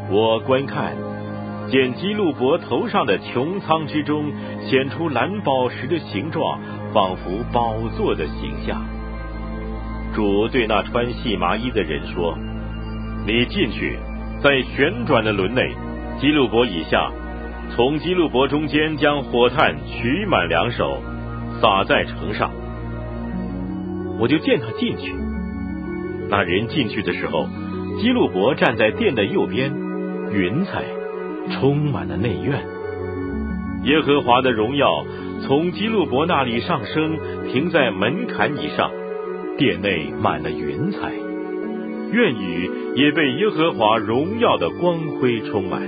我观看，见基路伯头上的穹苍之中显出蓝宝石的形状，仿佛宝座的形象。主对那穿细麻衣的人说：你进去，在旋转的轮内，基路伯以下，从基路伯中间将火炭取满2手，撒在城上。我就见他进去。那人进去的时候，基路伯站在殿的右边，云彩充满了内院。耶和华的荣耀从基路伯那里上升，停在门槛以上，殿内满了云彩，院宇也被耶和华荣耀的光辉充满。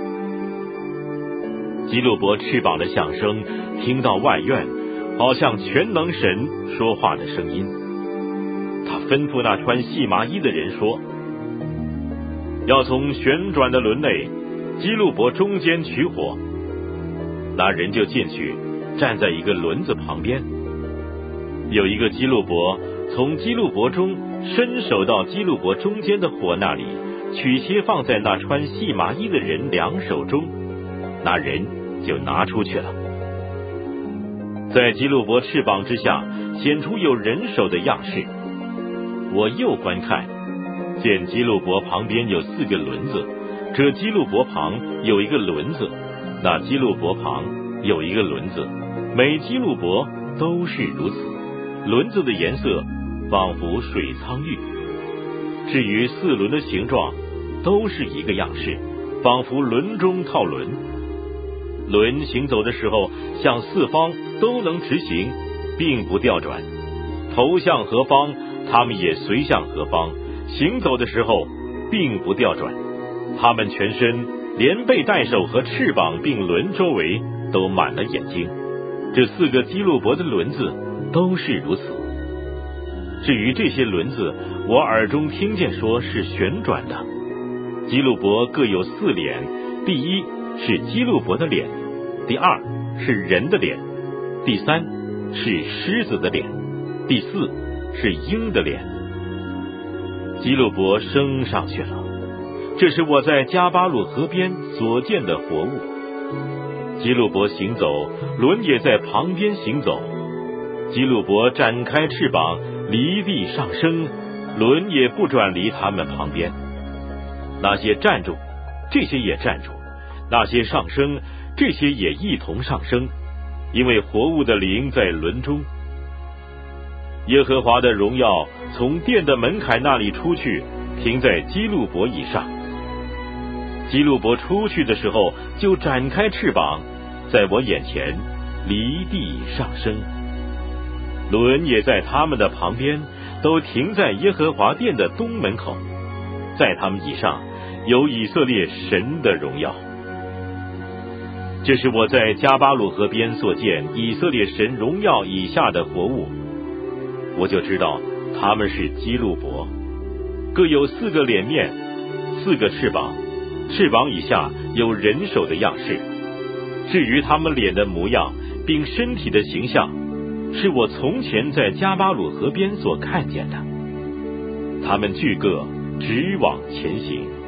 基路伯翅膀的响声听到外院，好像全能神说话的声音。他吩咐那穿细麻衣的人说：要从旋转的轮内基路伯中间取火。那人就进去，站在一个轮子旁边。有一个基路伯从基路伯中伸手到基路伯中间的火那里，取些放在那穿细麻衣的人2手中，那人就拿出去了。在基路伯翅膀之下显出有人手的样式。我又观看，见基路伯旁边有4个轮子，这基路伯旁有一个轮子，那基路伯旁有一个轮子，每基路伯都是如此。轮子的颜色仿佛水苍玉。至于4轮的形状，都是一个样式，仿佛轮中套轮。轮行走的时候，向4方都能直行，并不调转。头向何方，他们也随向何方，行走的时候并不调转。他们全身连背带手和翅膀并轮周围都满了眼睛。这4个基路伯的轮子都是如此。至于这些轮子，我耳中听见说是旋转的。基路伯各有4脸，第1是基路伯的脸，第2是人的脸，第3是狮子的脸，第4是鹰的脸。基路伯升上去了，这是我在加巴鲁河边所见的活物。基路伯行走，轮也在旁边行走。基路伯展开翅膀，离地上升，轮也不转离他们旁边。那些站住，这些也站住；那些上升，这些也一同上升，因为活物的灵在轮中。耶和华的荣耀从殿的门槛那里出去，停在基路伯以上。基路伯出去的时候，就展开翅膀，在我眼前离地上升。轮也在他们的旁边，都停在耶和华殿的东门口，在他们以上有以色列神的荣耀。这是我在加巴鲁河边所见以色列神荣耀以下的活物，我就知道他们是基路伯，各有4个脸面，4个翅膀，翅膀以下有人手的样式。至于他们脸的模样并身体的形象，是我从前在加巴鲁河边所看见的。他们俱各直往前行。